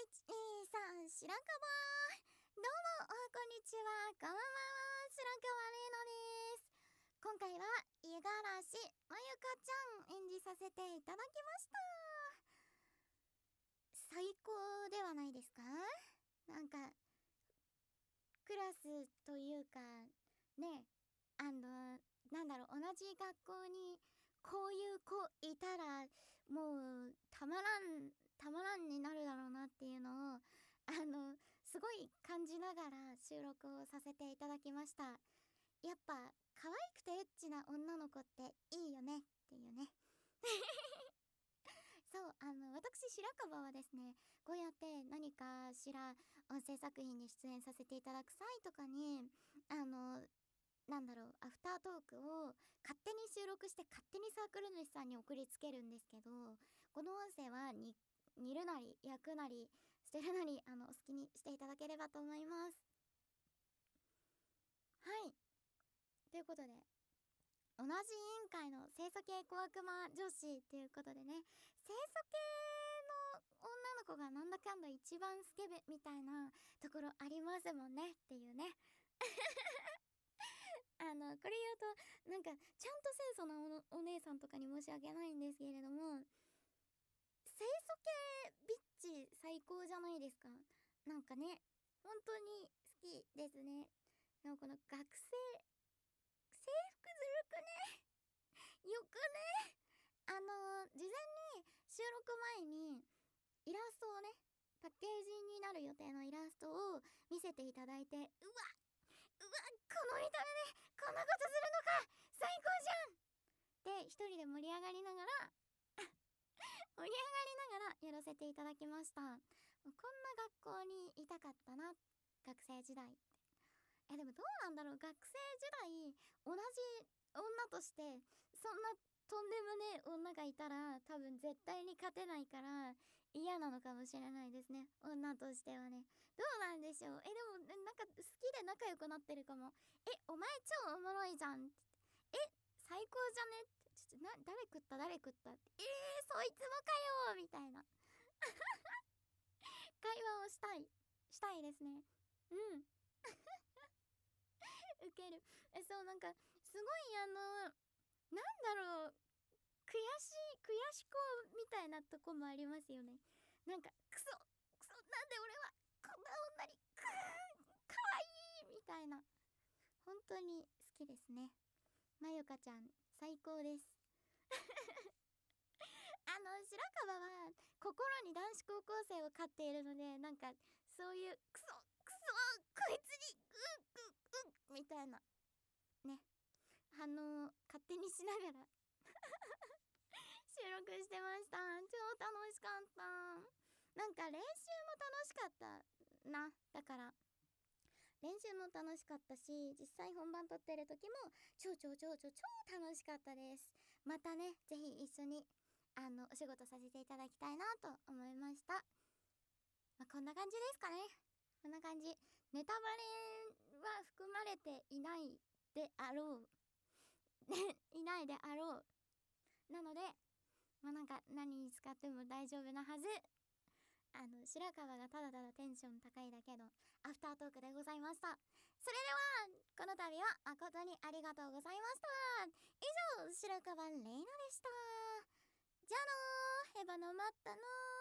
123白樺。どうもこんにちは、こんばんは、白樺玲奈です。今回は五十嵐まゆかちゃん演じさせていただきました。最高ではないですか？なんかクラスというかね、なんだろう、同じ学校にこういう子いたらもうたまらんになるだろうなっていうのをすごい感じながら収録をさせていただきました。やっぱ可愛くてエッチな女の子っていいよねっていうねそう、私白樺はですね、こうやって何かしら音声作品に出演させていただく際とかになんだろう、アフタートークを勝手に収録して勝手にサークル主さんに送りつけるんですけど、この音声は煮るなり焼くなり捨てるなりお好きにしていただければと思います。はい、ということで同じ委員会の清楚系小悪魔女子っていうことでね、清楚系の女の子がなんだかんだ一番スケベみたいなところありますもんねっていうねこれ言うとなんかちゃんと清楚なお姉さんとかに申し訳ないんですけれども、清楚系ビッチ最高じゃないですか。なんかね、本当に好きですね。でもこの学生制服ずるくね、よくね。事前に収録前にイラストをね、パッケージになる予定のイラストを見せていただいて、うわこの見た目でこんなことするのか、最高じゃんって一人で盛り上がりながらやらせていただきました。こんな学校にいたかったな、学生時代って。でもどうなんだろう、学生時代同じ女としてそんなとんでもねえ女がいたら多分絶対に勝てないから嫌なのかもしれないですね、女としてはね。どうなんでしょう。でもなんか好きで仲良くなってるかも。お前超おもろいじゃんって。最高じゃねって。ちょっと誰食ったって。そいつもかよみたいな会話をしたいですね。うんウケる。そう、なんかすごいなんだろう、悔しこみたいなとこもありますよね。なんかクソなんで俺はこんな女にかわいいみたいな。本当に好きですね。まゆかちゃん最高です。白樺は心に男子高校生を飼っているので、なんかそういうクソこいつにみたいなね、反応を勝手にしながら収録してました。超楽しかった。なんか練習も楽しかったな。だから練習も楽しかったし、実際本番撮ってる時も超楽しかったです。またね、ぜひ一緒にお仕事させていただきたいなと思いました。こんな感じですかね。こんな感じ。ネタバレは含まれていないであろういないであろう。なのでなんか何に使っても大丈夫なはず。白川がただただテンション高いだけのアフタートークでございました。それではこの度は誠にありがとうございました。以上、白川玲奈でした。じゃあのー、ヘバのまったのー。